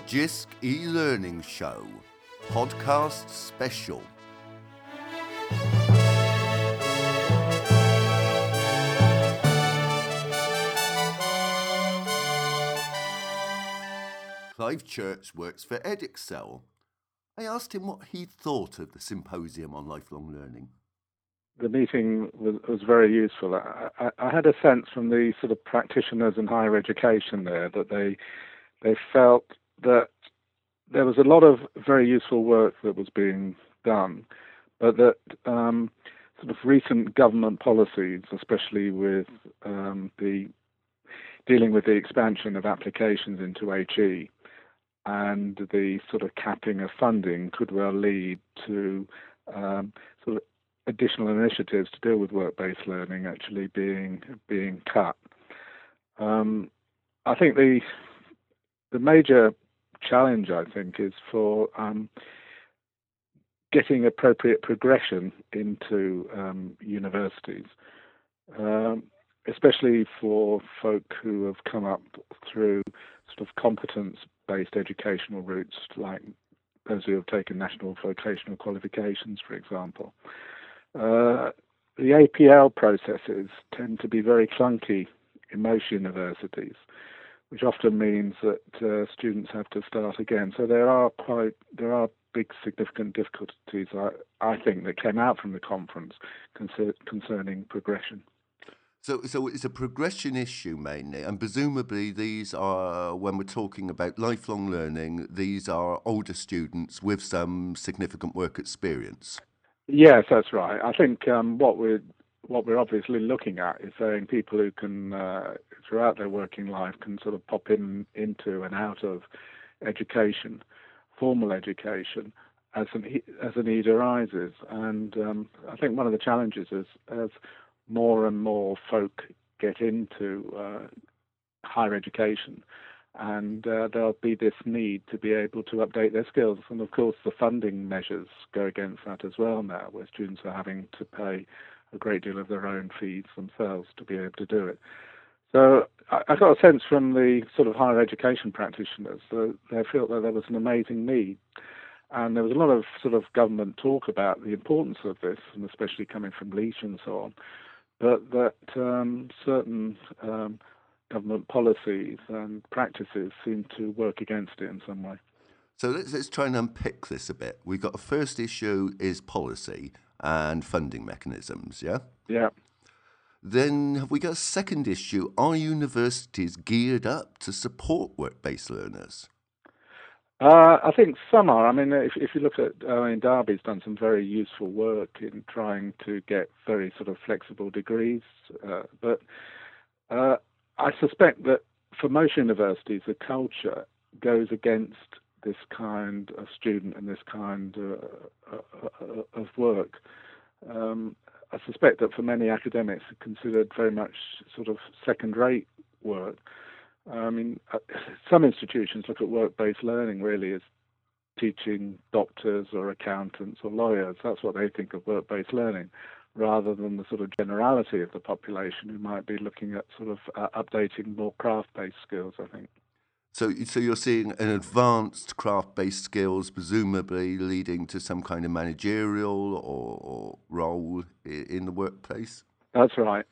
JISC e-learning show, podcast special. Clive Church works for Edexcel. I asked him what he thought of the symposium on lifelong learning. The meeting was very useful. I had a sense from the sort of practitioners in higher education there that they felt that there was a lot of very useful work that was being done, but that sort of recent government policies, especially with the dealing with the expansion of applications into HE and the sort of capping of funding, could well lead to sort of additional initiatives to deal with work-based learning actually being cut. I think the major challenge, I think, is for getting appropriate progression into universities, especially for folk who have come up through sort of competence-based educational routes, like those who have taken national vocational qualifications, for example. The APL processes tend to be very clunky in most universities, which often means that students have to start again. So there are big significant difficulties, I think, that came out from the conference concerning progression. So it's a progression issue mainly, and presumably these are, when we're talking about lifelong learning, these are older students with some significant work experience. Yes, that's right. I think what we're obviously looking at is saying people who can, throughout their working life, can sort of pop into and out of education, formal education, as a need arises. And I think one of the challenges is as more and more folk get into higher education, and there'll be this need to be able to update their skills. And of course, the funding measures go against that as well now, where students are having to pay a great deal of their own fees themselves to be able to do it. So I got a sense from the sort of higher education practitioners that they felt that there was an amazing need. And there was a lot of sort of government talk about the importance of this, and especially coming from Leach and so on, but that certain government policies and practices seem to work against it in some way. So let's try and unpick this a bit. We've got a first issue is policy and funding mechanisms, yeah? Yeah. Then have we got a second issue? Are universities geared up to support work-based learners? I think some are. I mean, if you look at, Derby's done some very useful work in trying to get very sort of flexible degrees, but I suspect that for most universities, the culture goes against this kind of student and this kind of work. I suspect that for many academics, it's considered very much sort of second-rate work. I mean, some institutions look at work-based learning really as teaching doctors or accountants or lawyers. That's what they think of work-based learning, rather than the sort of generality of the population who might be looking at sort of updating more craft-based skills, I think. So you're seeing an advanced craft-based skills, presumably leading to some kind of managerial or role in the workplace? That's right.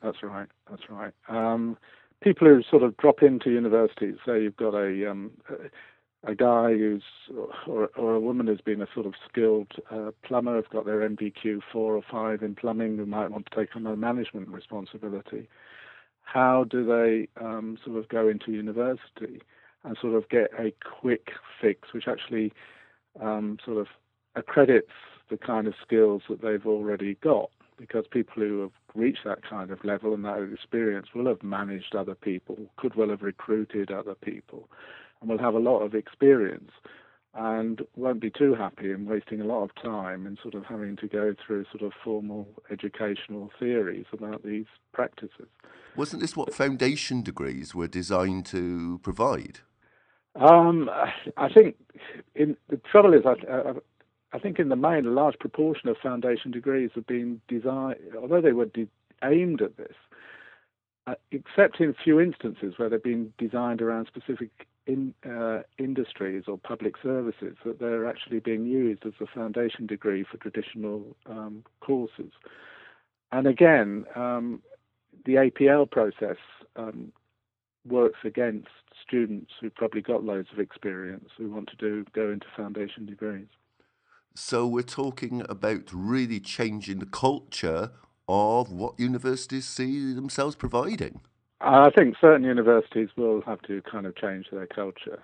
People who sort of drop into universities, say you've got a guy who's, or a woman who's been a sort of skilled plumber, have got their MBQ 4 or 5 in plumbing, who might want to take on a management responsibility. How do they sort of go into university and sort of get a quick fix, which actually sort of accredits the kind of skills that they've already got? Because people who have reached that kind of level and that experience will have managed other people, could well have recruited other people, and will have a lot of experience and won't be too happy in wasting a lot of time and sort of having to go through sort of formal educational theories about these practices. Wasn't this what foundation degrees were designed to provide? I think the trouble is, I think in the main, a large proportion of foundation degrees have been designed, although they were aimed at this, except in a few instances where they've been designed around specific industries or public services, that they're actually being used as a foundation degree for traditional courses. And again, the APL process works against students who've probably got loads of experience who want to go into foundation degrees. So we're talking about really changing the culture of what universities see themselves providing. I think certain universities will have to kind of change their culture.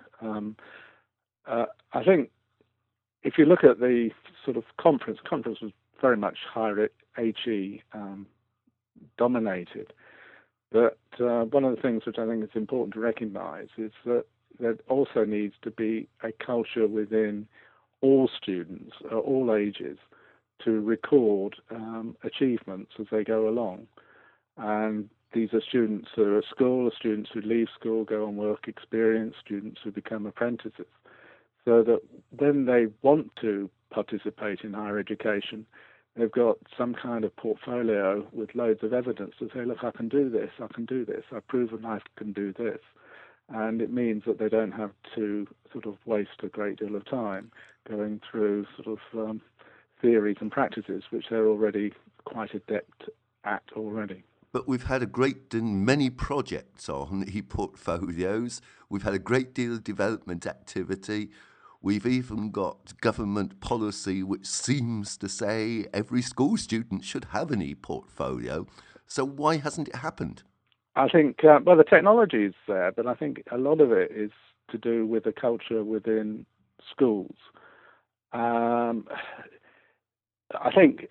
I think if you look at the sort of conference was very much higher HE dominated. But one of the things which I think is important to recognise is that there also needs to be a culture within all students, all ages, to record achievements as they go along. And these are students who are at school, students who leave school, go on work experience, students who become apprentices, so that when they want to participate in higher education, they've got some kind of portfolio with loads of evidence to say, look, I can do this, I've proven I can do this. And it means that they don't have to sort of waste a great deal of time going through sort of theories and practices, which they're already quite adept at already. But we've had many projects on e-portfolios. We've had a great deal of development activity. We've even got government policy which seems to say every school student should have an e-portfolio. So why hasn't it happened? I think, the technology is there, but I think a lot of it is to do with the culture within schools. I think,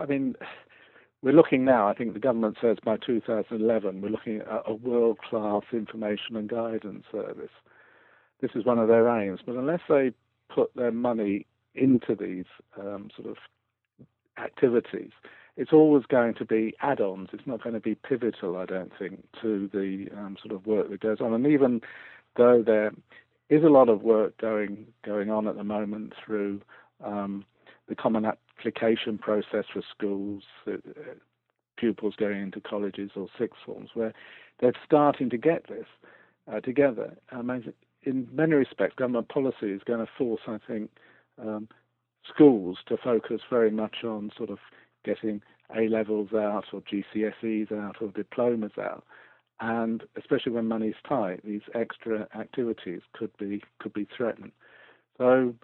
we're looking now, I think the government says by 2011, we're looking at a world-class information and guidance service. This is one of their aims, but unless they put their money into these sort of activities, it's always going to be add-ons. It's not going to be pivotal, I don't think, to the sort of work that goes on. And even though there is a lot of work going on at the moment through the common application process for schools, pupils going into colleges or sixth forms, where they're starting to get this together. In many respects, government policy is going to force, I think, schools to focus very much on sort of getting A-levels out or GCSEs out or diplomas out. And especially when money's tight, these extra activities could be threatened. So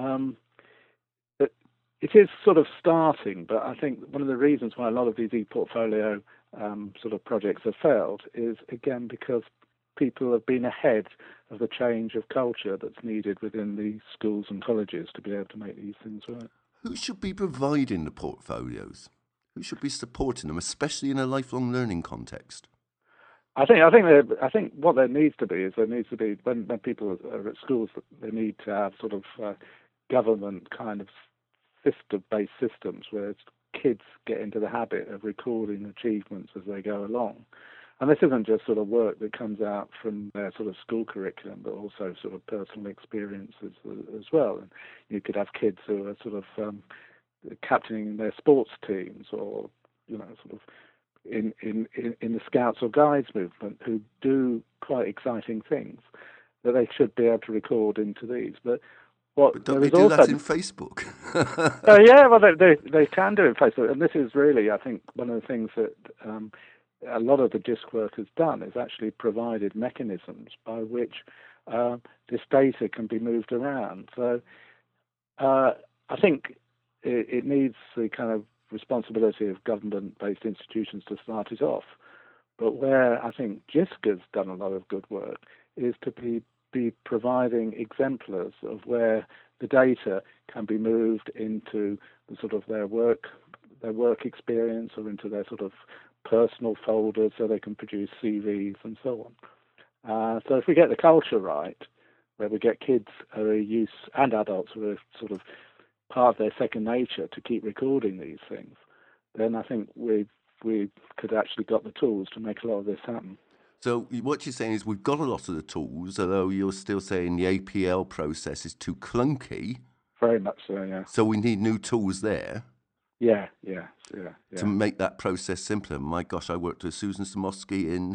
it is sort of starting, but I think one of the reasons why a lot of these e-portfolio sort of projects have failed is, again, because people have been ahead of the change of culture that's needed within the schools and colleges to be able to make these things work. Who should be providing the portfolios? Who should be supporting them, especially in a lifelong learning context? I think what there needs to be when people are at schools, they need to have sort of government kind of system-based systems where kids get into the habit of recording achievements as they go along. And this isn't just sort of work that comes out from their sort of school curriculum, but also sort of personal experiences as well. And you could have kids who are sort of captaining their sports teams, or sort of in the Scouts or Guides movement, who do quite exciting things that they should be able to record into these. But don't they do that in Facebook? Yeah, well, they can do it in Facebook, and this is really, I think, one of the things that a lot of the JISC work has done is actually provided mechanisms by which this data can be moved around. So I think it needs the kind of responsibility of government-based institutions to start it off. But where I think JISC has done a lot of good work is to be providing exemplars of where the data can be moved into the sort of their work experience, or into their sort of personal folders, so they can produce CVs and so on. So if we get the culture right, where we get kids who are and adults who are sort of part of their second nature to keep recording these things, then I think we could actually got the tools to make a lot of this happen. So what you're saying is we've got a lot of the tools, although you're still saying the APL process is too clunky. Very much so, yeah. So we need new tools there. Yeah. To make that process simpler. My gosh, I worked with Susan Samosky in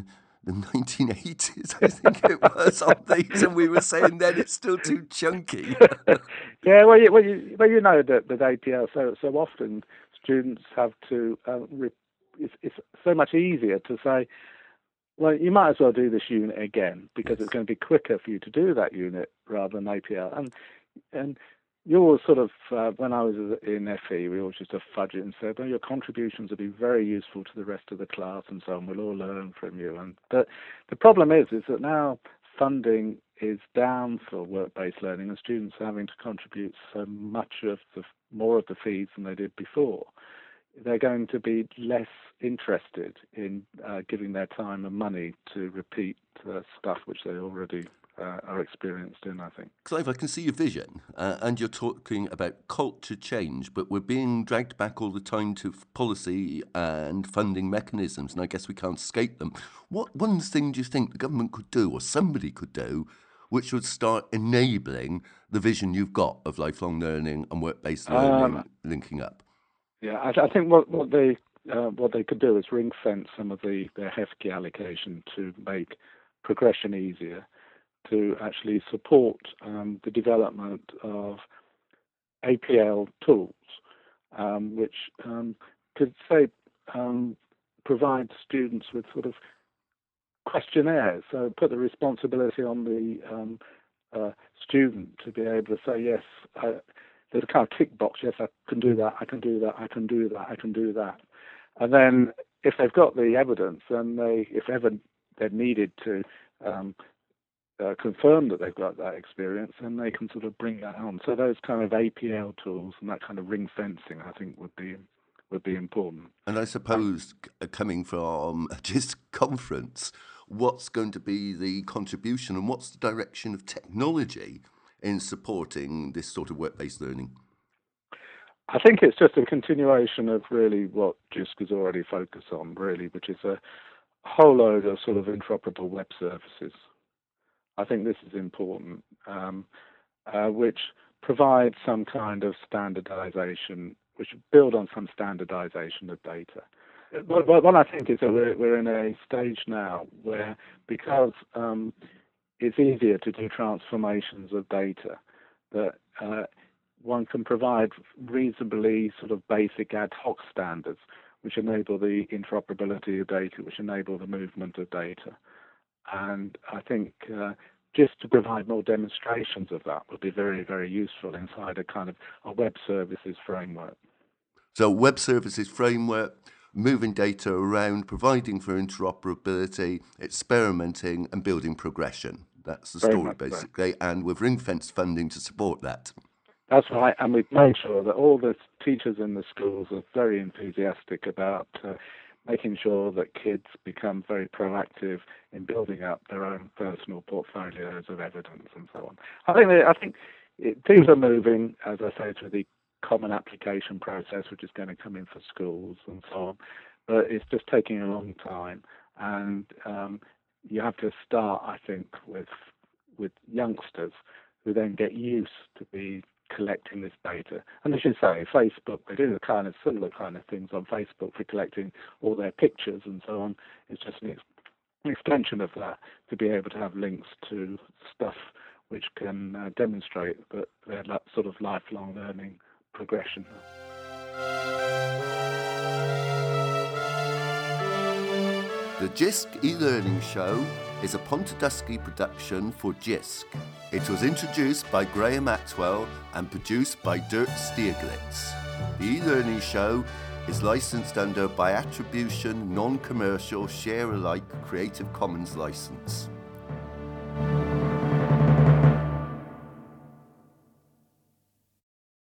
the 1980s, I think it was, on these, and we were saying then it's still too chunky. Yeah, well, you know that APL so often students have to. It's so much easier to say, well, you might as well do this unit again because it's going to be quicker for you to do that unit rather than APL. And you always sort of, when I was in FE, we always used to fudge it and say, well, your contributions will be very useful to the rest of the class and so on. We'll all learn from you. But the problem is that now funding is down for work-based learning and students are having to contribute so much of more of the fees than they did before. They're going to be less interested in giving their time and money to repeat stuff which they already are experienced in, I think. Clive, I can see your vision, and you're talking about culture change, but we're being dragged back all the time to policy and funding mechanisms, and I guess we can't escape them. What one thing do you think the government could do, or somebody could do, which would start enabling the vision you've got of lifelong learning and work-based learning linking up? Yeah, I think what they could do is ring fence some of their hefty allocation to make progression easier, to actually support the development of APL tools, which could say provide students with sort of questionnaires. So put the responsibility on the student to be able to say, yes, there's a kind of tick box, yes, I can do that, I can do that, I can do that, I can do that. And then if they've got the evidence, then if ever they're needed to confirm that they've got that experience, then they can sort of bring that on. So those kind of APL tools and that kind of ring fencing, I think, would be important. And I suppose coming from a GISC conference, what's going to be the contribution and what's the direction of technology in supporting this sort of work-based learning? I think it's just a continuation of really what GISC has already focused on, really, which is a whole load of sort of interoperable web services. I think this is important, which provides some kind of standardization, which build on some standardization of data. What I think is that we're in a stage now where, because it's easier to do transformations of data, that one can provide reasonably sort of basic ad hoc standards which enable the interoperability of data, which enable the movement of data. And I think just to provide more demonstrations of that would be very, very useful inside a kind of a web services framework. So web services framework, moving data around, providing for interoperability, experimenting and building progression. That's the story, basically, right. And with ring-fenced funding to support that. That's right, and we've made sure that all the teachers in the schools are very enthusiastic about making sure that kids become very proactive in building up their own personal portfolios of evidence and so on. I think things are moving, as I say, to the common application process, which is going to come in for schools and so on, but it's just taking a long time, and you have to start, I think, with youngsters who then get used to be collecting this data. And as you say, Facebook, they do the kind of similar kind of things on Facebook for collecting all their pictures and so on. It's just an extension of that to be able to have links to stuff which can demonstrate that their sort of lifelong learning progression. The GISC e-learning show is a Pontedusky production for GISC. It was introduced by Graham Atwell and produced by Dirk Stieglitz. The e-learning show is licensed under by attribution, non-commercial, share-alike Creative Commons license.